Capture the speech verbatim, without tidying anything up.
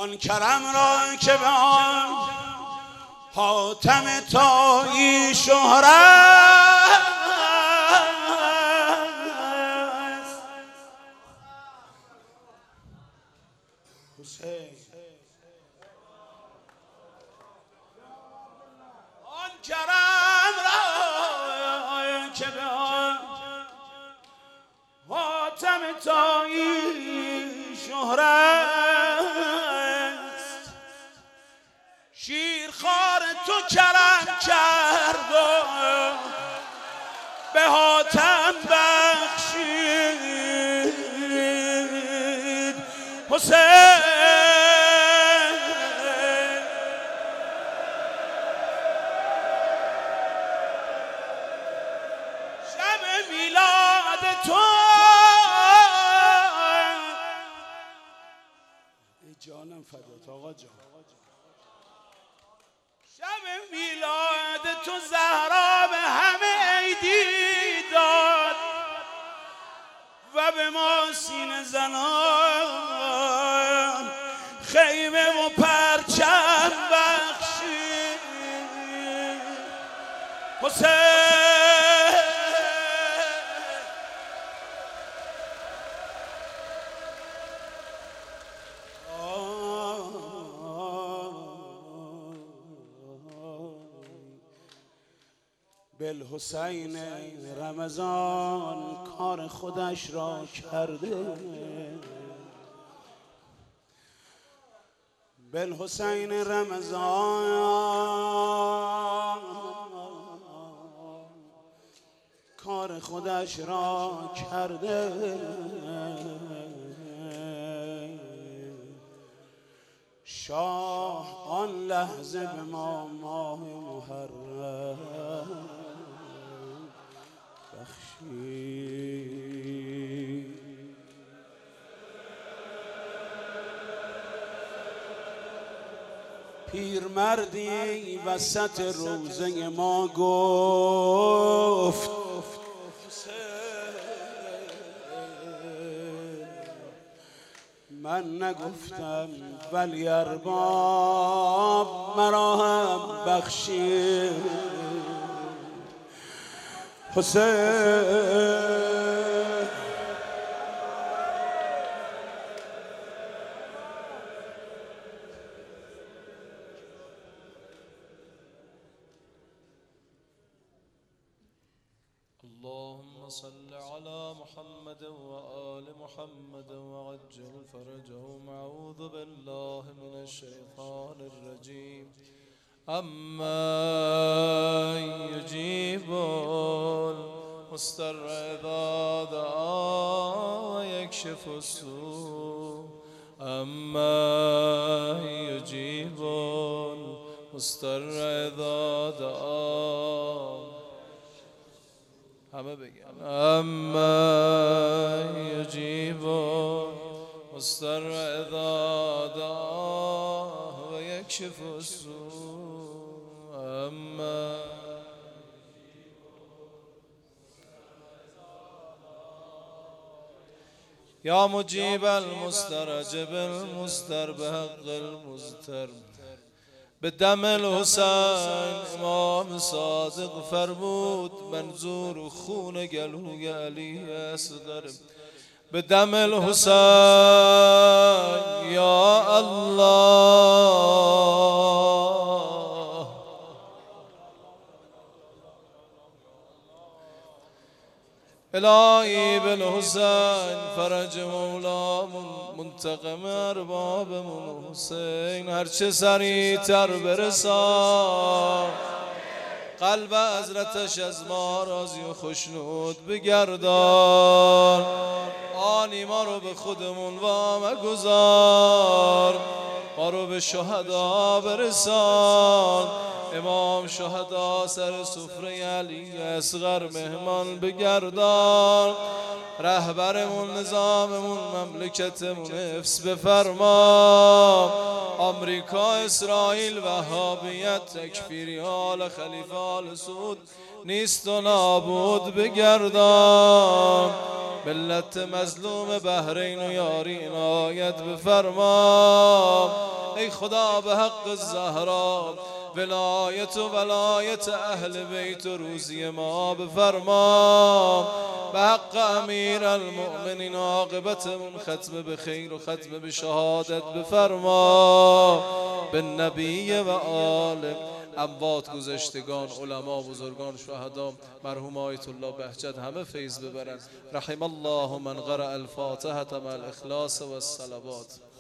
آن کرم را که به آن حاتم طایی شهرت حسین آن کرم را که به آن حاتم طایی شهرت شیرخوار تو کرم کرد و به حاتم بخشید حسین شب میلاد تو ای جانم فدات آقا جان شب میلاد تو زهرا به همه عیدی داد و به ما سینه زنان خیمه و پرچم بخشید حسین بالحسین رمضان کار خودش را کرده بالحسین رمضان کار خودش را کرده شاه آن لحظه به ما ماه محرم بخشید پیرمردی وسط روزه ما گفت من نگفتم ولی ارباب مرا هم بخشید حسین اللهم صل على محمد وآل محمد وعجل فرجهم أعوذ بالله من الشيطان الرجيم أما يجيب المضطر إذا دعا ويكشف السوء أما يجيب المضطر إذا دعا همه بگن اما یجیب مضطر اذا دعاه و یکشف السوء اما یا مجیب المضطر جب المضطر بحق المضطر به دم الحسین امام صادق فرمود منظور خون گلوی علی اصغر به دم الحسین یا الله الهی بالحسین فرج مولامون منتقم اربابمون حسین هرچه سریعتر برسان قلب حضرتش از ما راضی و خوشنود بگردان آنی ما رو به خودمون وام گذار ما رو به شهدا برسان امام شهدا سر سفره علی اصغر مهمان بگردان رهبرمون نظاممون مملکتمون حفظ بفرما آمریکا اسرائیل وهابیت تکفیری حال خلیفه آل سعود نیست و نابود بگردان ملت مظلوم بحرین و یاری عنایت بفرما. ای خدا به حق الزهرا ولایت و ولایت اهل بیت و روزی ما بفرما. به حق امیر المؤمنین عاقبتمون ختم به خیر و ختم به شهادت بفرما. به نبی و آل اموات گذشتگان، علما، بزرگان، شهدا، مرحوم آیت الله بهجت همه فیض ببرن. رحم الله من قرأ الفاتحة مع الاخلاص و الصلوات.